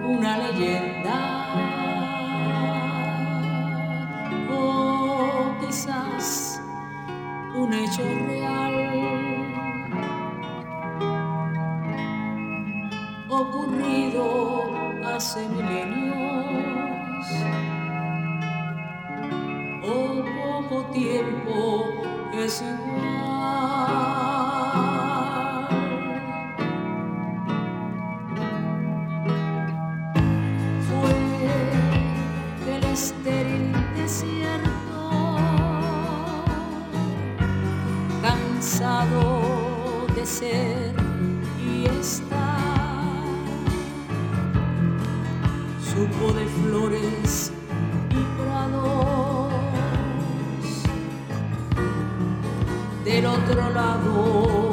una leyenda o quizás un hecho real ocurrido hace milenios o poco tiempo es igual. Estéril desierto, cansado de ser y estar, supo de flores y prados del otro lado